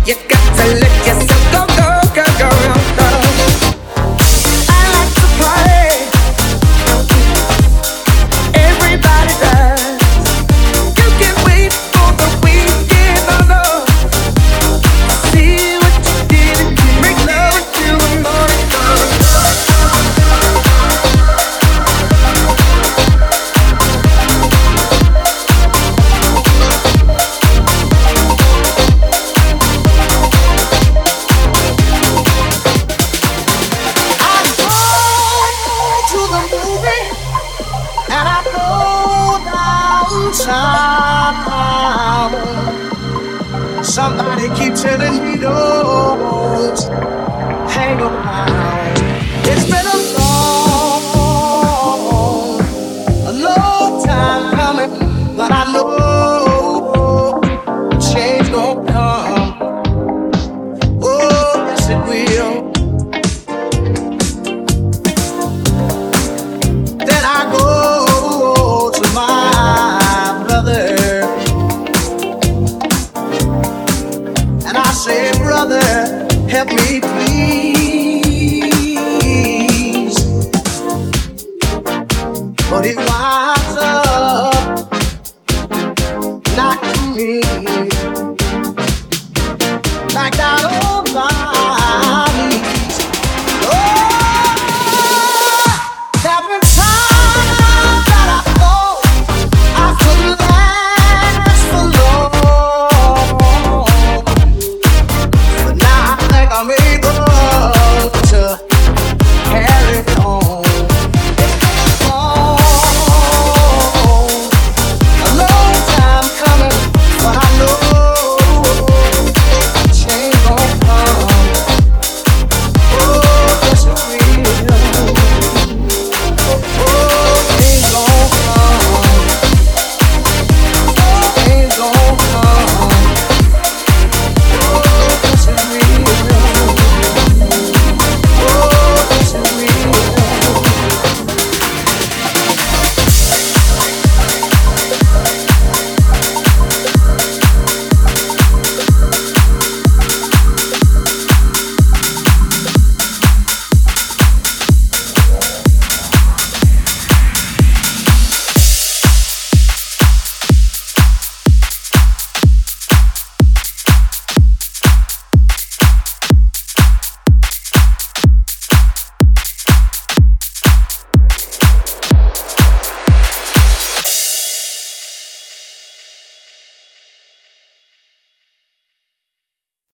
You got to let yourself go, go, go, go, go. I like to party. Everybody does. You can wait for the weekend, no, no. See what you did and do. Make love till the morning comes. Somebody keep telling me don't hang around. It's been a long time coming, but I know change gon' come. Oh, yes it will. Then I go to my brother. I say, brother, help me please. But he